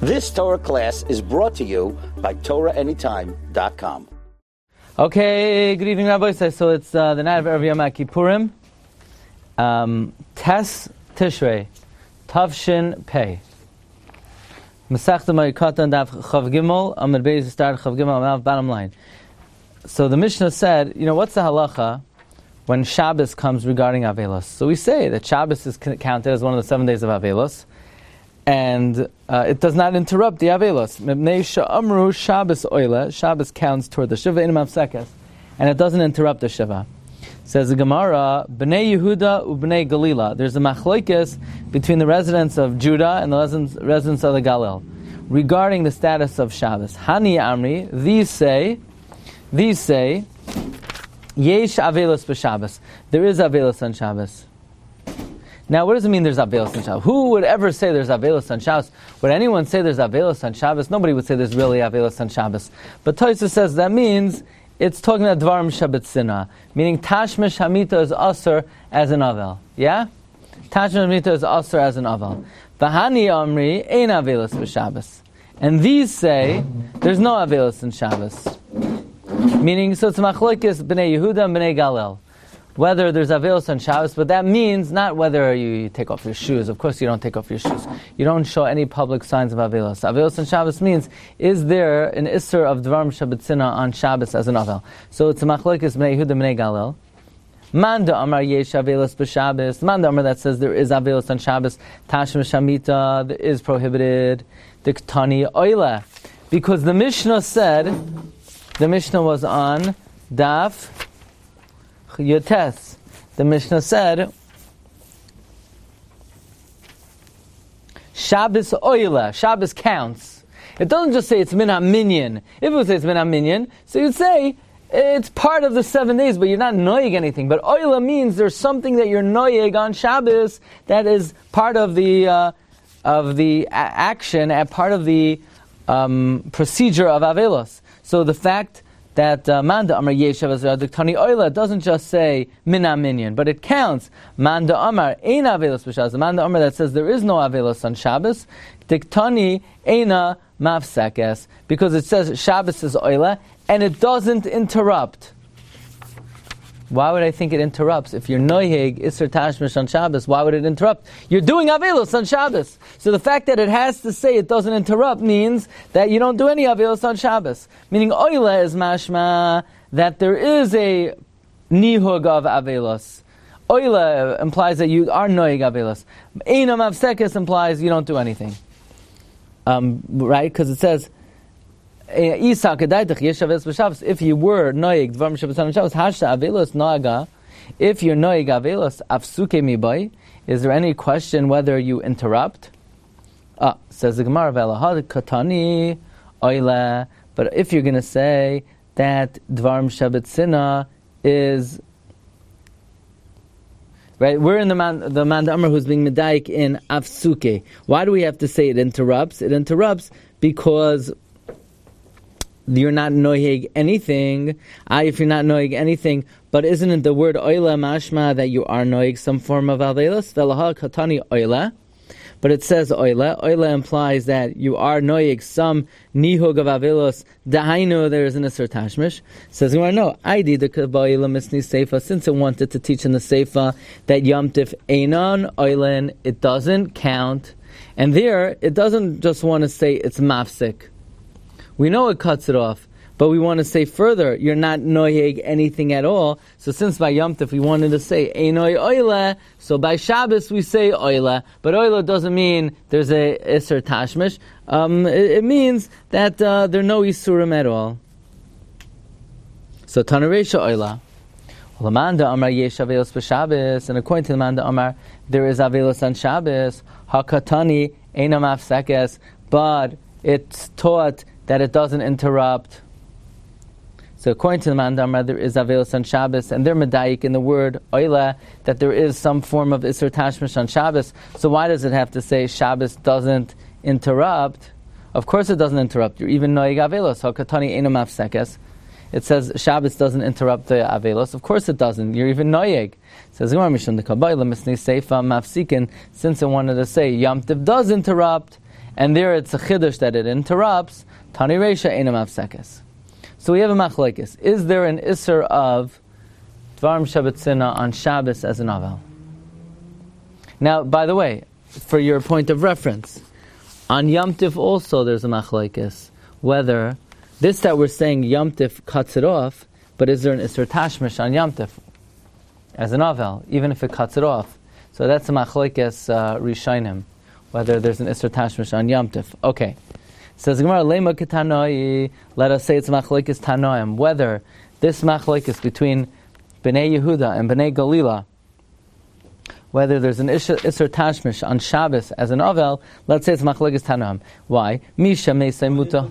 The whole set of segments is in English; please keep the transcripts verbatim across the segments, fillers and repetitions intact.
This Torah class is brought to you by Torah Anytime dot com. Okay, good evening, Rabbi. So it's uh, the night of Erev Yom Kippurim. Um, Tes Tishrei, Tavshin Pei. Masechta Ma'ikata Daf Chav Gimel, Amud Beis start Chav Gimel, bottom line. So the Mishnah said, you know, what's the halacha when Shabbos comes regarding Avelos? So we say that Shabbos is counted as one of the seven days of Avelos, and uh, it does not interrupt the Avelos. Mibnei she'amru Shabbos oila, Shabbos counts toward the Shiva in Mavsekes, and it doesn't interrupt the Shiva. Says the Gemara, Bnei Yehuda u'Bnei Galila. There's a machlokes between the residents of Judah and the residents, residents of the Galil regarding the status of Shabbos. Hani Amri, these say, these say, Yesh Avelos b'Shabbos. There is Avelos on Shabbos. Now, what does it mean there's Avelos on Shabbos? Who would ever say there's Avelos on Shabbos? Would anyone say there's Avelos on Shabbos? Nobody would say there's really Avelos on Shabbos. But Tosfos says that means it's talking about Dvarim Shabbatzina, meaning Tashmish Hamita is Asur as an Avel. Yeah? Tashmish Hamita is Asur as an Avel. V'hani Amri, Ein Avelos b'Shabbos. And these say, there's no Avelos in Shabbos. Meaning, so it's Machlokes B'nei Yehuda and B'nei Galil, whether there's Avelos on Shabbos, but that means not whether you, you take off your shoes. Of course you don't take off your shoes. You don't show any public signs of Avelos. Avelos on Shabbos means, is there an Isser of Dvarim Shabbatzina on Shabbos as an Avel? So it's a Machlokes B'nei Yehuda B'nei Galil. Manda Amar Yesh Avelos B'Shabbos. Manda Amar that says there is Avelos on Shabbos. Tashmish Hamita, there is prohibited. Diktani Oila. Because the Mishnah said, the Mishnah was on Daf Yotes. The Mishnah said, Shabbos oila, Shabbos counts. It doesn't just say it's min minyan. If it would say it's min minyan, so you'd say it's part of the seven days, but you're not noyeg anything. But oila means there's something that you're noyeg on Shabbos that is part of the uh, of the a- action, and part of the um, procedure of Avelos. So the fact that Manda Amar Yeshav Tani Oila doesn't just say Mina Minyan, but it counts. Manda Amar Eina Avelos b'Shabbos. The Manda Amar that says there is no Avelos on Shabbos. Diktani Eina Mavsekes, because it says Shabbos is Oila and it doesn't interrupt. Why would I think it interrupts? If you're Noyeg, Isser Tashmish on Shabbos, why would it interrupt? You're doing Avelos on Shabbos. So the fact that it has to say it doesn't interrupt means that you don't do any Avelos on Shabbos. Meaning Oila is mashma, that there is a nihug of Avelos. Oila implies that you are Noyeg Avelos. Eina Mavsekes implies you don't do anything. Um, right? Because it says, if you were noig dvarim Shabbatzin Shabbos, hashta avelos noaga. If you're noig avelos afsuke mibai, is there any question whether you interrupt? Ah, says the Gemara, velahad katani oila. But if you're going to say that dvarim Shabbatzina is right, we're in the man, the man Amar who's being medayik in afsuke. Why do we have to say it interrupts? It interrupts because you're not noyeg anything. Ah, if you're not noyeg anything, but isn't it the word oila mashma that you are noyeg some form of avelos? Velaha katani oila. But it says oila. Oila implies that you are noyeg some nihug of avelos. Dahainu, there is an isser tashmish. Says, well, no, I did the kabayla misni seifa, since it wanted to teach in the seifa that yomtiv einon oilin, it doesn't count. And there, it doesn't just want to say it's mafsik. We know it cuts it off, but we want to say further, you're not noyeg anything at all. So since by Yom Tov we wanted to say einoy oila, so by Shabbos we say oila. But oila doesn't mean there's a iser tashmish. Um, it, it means that uh, there are no isurim at all. So tanaresha oila. Lamanda Amar yesh avelos b'Shabbos, and according to the Manda Amar, there is avelos on Shabbos. Hakatani einam afsekes, but it's taught that it doesn't interrupt. So according to the Manda Amar, there is Avelos on Shabbos, and they're medayik in the word oila, that there is some form of Isser Tashmish on Shabbos. So why does it have to say Shabbos doesn't interrupt? Of course it doesn't interrupt. You're even noig Avelos. Hakatani einam afsekes. It says Shabbos doesn't interrupt the Avelos. Of course it doesn't. You're even noyeg. It says, since it wanted to say Yom Tov does interrupt, And there it's a chiddush that it interrupts. Tani Reisha Einam Afsekes. So we have a machlokes. Is there an isser of Dvarim Shabbatzina on Shabbos as an avel? Now, by the way, for your point of reference, on Yom Tif also there's a machlokes. Whether this that we're saying Yom Tif cuts it off, but is there an isser tashmish on Yom Tif as an avel, even if it cuts it off? So that's a machlokes uh, Rishonim, whether there's an isser tashmish on Yom Tif. Okay. Says Gemara, Lema Ketanoi, let us say it's machlokes Tanoim, whether this machlokes between Bnei Yehuda and Bnei Galila, whether there's an Isser Tashmish on Shabbos as an Avel, let's say it's machlokes Tanoim. Why? Misha Meisei Muta.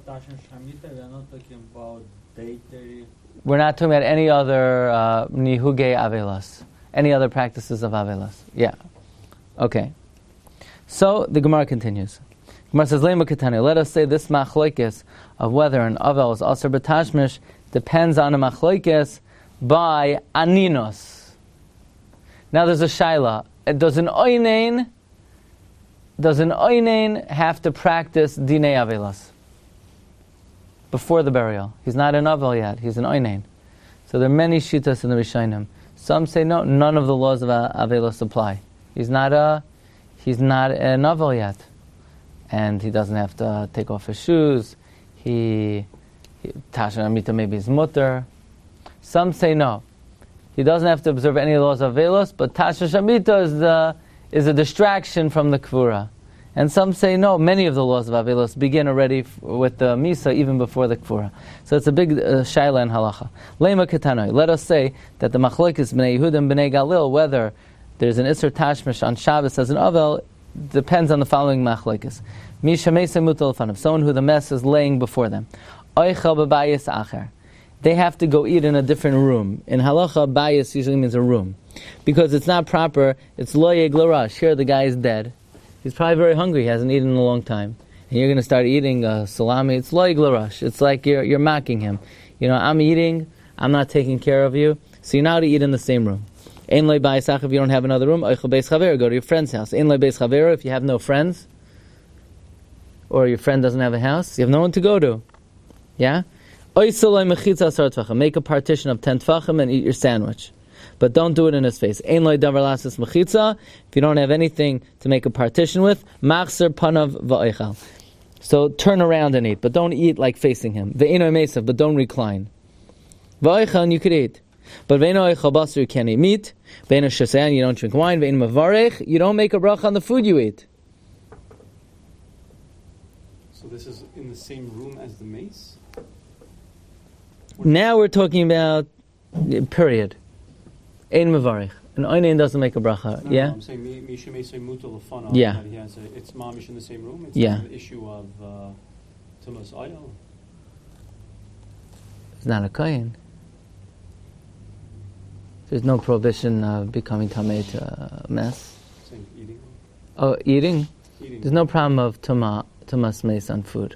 We're not talking about any other uh, Nihuge Avelas, any other practices of Avelas. Yeah. Okay. So the Gemara continues. Gemara says, Lema Ketani, let us say this machlokes of whether an avel is aser b'tashmish depends on a machlokes by aninos. Now there's a shaila. Does an oinein, does an oinein have to practice dinei avelas before the burial? He's not an avel yet. He's an oinein. So there are many shitas in the Rishonim. Some say no, none of the laws of avelas apply. He's not a, he's not an avel yet. And he doesn't have to uh, take off his shoes. He, he Tasha Amita maybe is mutter. Some say no. He doesn't have to observe any laws of Velos, but Tasha Shamita is the is a distraction from the Kvura. And some say no, many of the laws of Avelos begin already f- with the Misa even before the Kvura. So it's a big uh, shaila and halacha. Lema Ketanoi, let us say that the machlokes Bnei Yehuda and Bnei Galil, whether there's an Isser Tashmish on Shabbos as an Avel, depends on the following machlokes. Misha Meisei Mutal Fanav, someone who the mess is laying before them. Oichel b'bayis acher. They have to go eat in a different room. In halacha, bayis usually means a room. Because it's not proper, it's lo yeg l'rash. Here the guy is dead. He's probably very hungry, he hasn't eaten in a long time. And you're going to start eating uh, salami, it's lo yeg l'rash. It's like you're, you're mocking him. You know, I'm eating, I'm not taking care of you, so you're now to eat in the same room. Ein lo bayis acher, if you don't have another room, oichel beis chaver, go to your friend's house. Ein lo beis chaver, if you have no friends, or your friend doesn't have a house, you have no one to go to. Yeah? Make a partition of ten tfachim and eat your sandwich. But don't do it in his face. If you don't have anything to make a partition with, so turn around and eat, but don't eat like facing him. But don't recline. You could eat. But you can't eat meat. You don't drink wine. You don't make a bracha on the food you eat. So this is in the same room as the mace? Now we're talking about period. Ein mevarich. An oinen doesn't make a bracha. No, yeah? No, I'm saying Misha Meisei Mutal Fanav. Yeah. He has a, it's mamish in the same room. It's yeah. not an issue of uh, Tumas Ayal. It's not a kohen. There's no prohibition of becoming tamei to a mess. Saying eating. Oh, eating? Eating. There's no problem of tuma, tumas meis on food.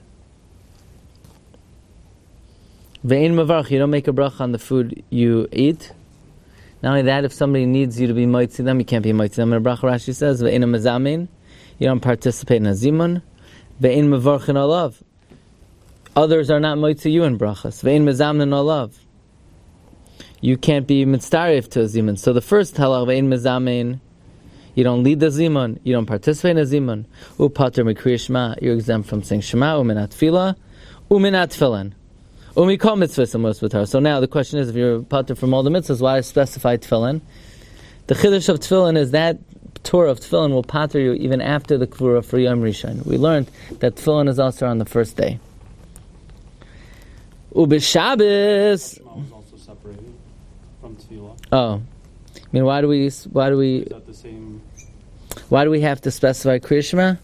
Ve'in mavarch, you don't make a bracha on the food you eat. Not only that, if somebody needs you to be moitzi them, you can't be moitzi them. In a bracha, Rashi says, ve'in mazamin, you don't participate in a zimun. Ve'in mavarchin olav, others are not moitzi you in brachas. Ve'in mazamin olav, you can't be mitzaref to a zimun. So the first halach, ve'in mazamin, you don't lead the zimun, you don't participate in a zimun. Upater mikriya shema, you're exempt from saying shema, uminat tefillah, uminat tefillin. So now the question is, if you're pater from all the mitzvahs, why specify tefillin? The chiddush of tefillin is that Torah of tefillin will pater you even after the kvura for Yom Rishon. We learned that tefillin is also on the first day. Ubishabis. Shema was also separated from tefillah. Oh, I mean, why do we? Why do we? Is that the same? Why do we have to specify Kriya Shema?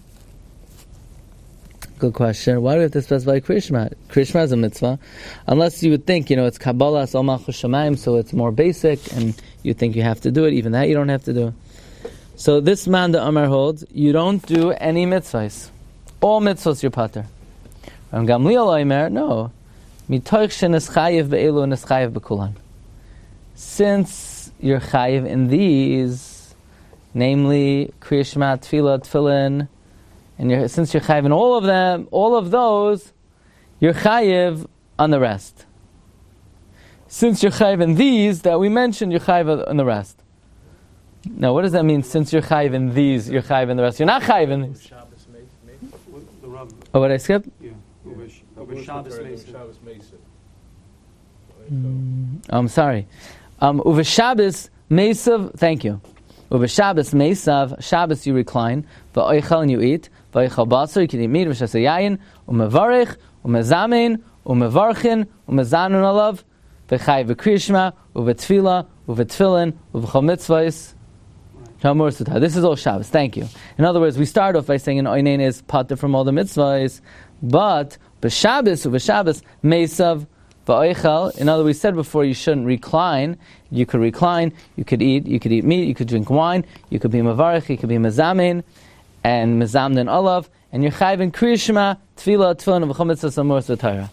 Good question. Why do we have to specify Kriya Shema? Kriya Shema is a mitzvah. Unless you would think, you know, it's Kabbalah, Sol Malchus Shamayim, so it's more basic, and you think you have to do it. Even that you don't have to do. So this man, the Amar holds, you don't do any mitzvahs. All mitzvahs you're pater. And Gamliel Omer, no. Mitoich shenes chayiv be'elu and chayiv be'kulan. Since you're chayiv in these, namely Kriya Shema, Tefillah, Tefillin, and you're, since you're chayiv in all of them, all of those, you're chayiv on the rest. Since you're chayiv in these that we mentioned, you're chayiv on the rest. Now, what does that mean? Since you're chayiv in these, you're chayiv in the rest. You're not chayiv in these. Oh, what did I skip? Yeah. Over Shabbos Mesa. Mm, I'm sorry. Um, Uve Shabbos Mesav. Thank you. Uve Shabbos Mesav. Shabbos you recline. Va'oichel and you eat. Va'oichel basar. You can eat meat. V'shas yayin. Umevarich. Umezamein. Umevarchin. Umezanun alav. V'chai v'kriyishma. Uve tefila. Uve tefillin. Uve chol mitzvahs. This is all Shabbos. Thank you. In other words, we start off by saying an oinen is pater from all the mitzvahs, but b'Shabbos u'b'Shabbos meisav va'oichel. In other words, we said before you shouldn't recline. You could recline. You could eat. You could eat meat. You could drink wine. You could be mavarich. You could be mezamin and mezamnin olav. And you're chayv in kriya shema, tefillah, tefillin, v'chol mitzvahs amorus v'Torah.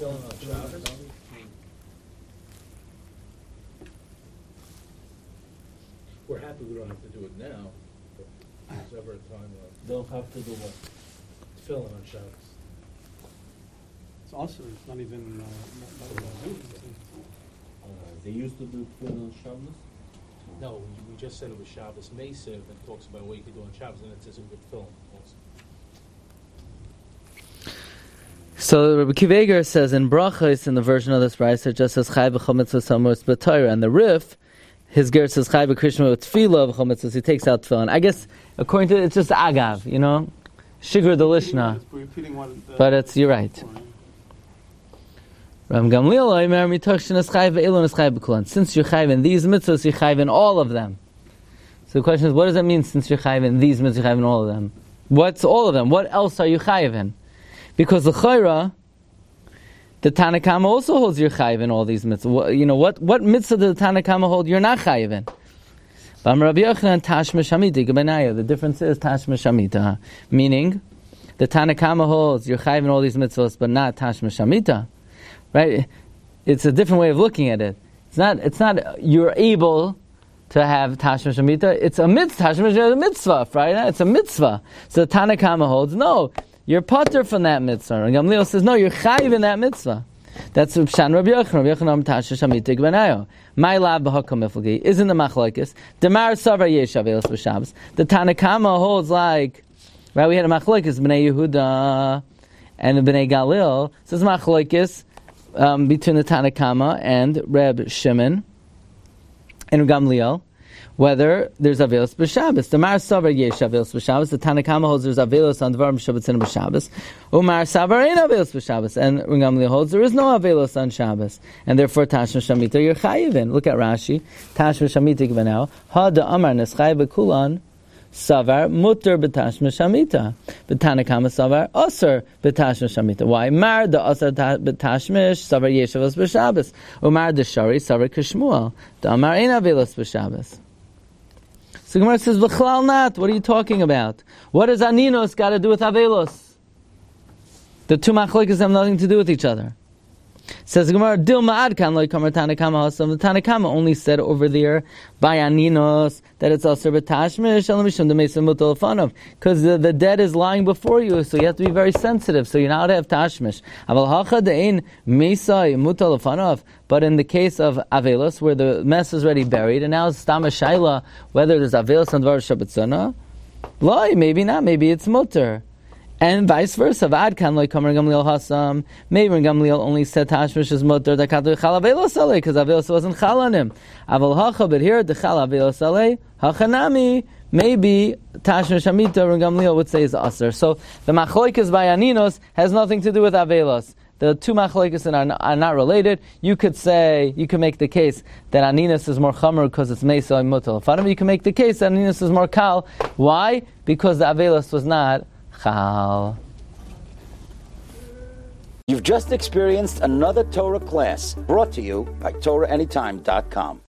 We're happy we don't have to do it now, but there's ever a time when they'll have to do what? Tefillin on Shabbos. It's also, it's not even, uh, not, not, not, uh, they used to do tefillin on Shabbos? No, we, we just said it was Shabbos Mesiv and talks about what you could do on Shabbos, and it says it with tefillin also. So Rabbi Akiva Eiger says in Brachos, in the version of this brayso, it just says Chai v'chol mitzvahs amorus b'Torah, and the Rif, his ger says Chai v'krishma with tefillah v'chol mitzvahs. He takes out tefillin. I guess according to it, it's just agav, you know, shigur delishna. But it's you're right. Ram Gamliel Omer mitoch shenas Chai v'elon is Chai b'kulan. Since you're Chai in these mitzvahs, you're Chai in all of them. So the question is, what does that mean? Since you're Chai in these mitzvahs, you're Chai in all of them. What's all of them? What else are you Chai in? Because the Chayra, the Tanna Kama also holds you're chayiv in all these mitzvahs. You know, what, what mitzvah does the Tanna Kama hold you're not chayiv in? The difference is Tashma Shamita. Meaning, the Tanna Kama holds you're chayiv in all these mitzvahs, but not Tashma Shamita. Right? It's a different way of looking at it. It's not, it's not you're able to have Tashma Shamita. It's a mitzvah. Tashma Shamita is a mitzvah, right? It's a mitzvah. So the Tanna Kama holds, no, you're pater from that mitzvah. And Gamliel says, no, you're chayiv in that mitzvah. That's Pshan Rabbi Yochanan. Rabbi Yochanan Tasha Shamitik Benayo. My lab b'hakam miflagi isn't the machlokes. Demar Savar Yesh Avelos b'Shabbos. The Tanna Kama holds like, right? We had a machlokes Bnei Yehuda and Bnei Galil. So it's machlokes um, between the Tanna Kama and Reb Shimon and Gamliel, whether there's Avelos b'Shabbos. The Mar Savar Yesh Avelos b'Shabbos. The Tanna Kama holds there's Avelos on Dvarim Shabbat and b'Shabbos. Umar Savar ain't Avelos b'Shabbos. And Gamliel holds there is no Avelos on Shabbos. And therefore Tashma Shamita you're chayiv in. Look at Rashi. Tashma Shamita g'venau. Ha da Amar Neschai b'Kulan Savar Mutter b'Tashma Shamita. B'Tanna Kama Savar Osir b'Tashma Shamita. Why? Mar da Osir b'Tashmish Savar Yesh Avelos b'Shabbos. Umar da Shari Savar Kishmuel. Da Amar ain't Avelos b'Shabbos. So Gemara says, "V'chlal not." What are you talking about? What does aninos got to do with avelos? The two machlokes have nothing to do with each other. Says Gemara, "Dil ma'ad kan loy kamer Tanna Kama hasam." The Tanna Kama only said over there by aninos that it's aser b'tashmish elam mishum demesim mutal fanav, because the, the dead is lying before you, so you have to be very sensitive. So you're not to have tashmish. Aval hacha de'ein mesai mutal fanav. But in the case of avelos, where the mess is already buried, and now it's stama shaila whether there's avelos on dvar shabbat zona, loy maybe not, maybe it's mutter. And vice versa. Vad kan like Kamer Gamliel Hasam. Maybe Gamliel only said Tashmish is mutter that katu chal avelos alei because avelos wasn't chal on him. Aval hacha, but here the chal avelos alei hachanami. Maybe Tashmish Hamita and Gamliel would say is aser. So the machloikas by aninos has nothing to do with avelos. The two machloikas are, are not related. You could say, you could make the case that aninos is more chamer because it's mesa and mutal. You can make the case that aninos is more kal. Why? Because the avelos was not chal. You've just experienced another Torah class brought to you by Torah Anytime dot com.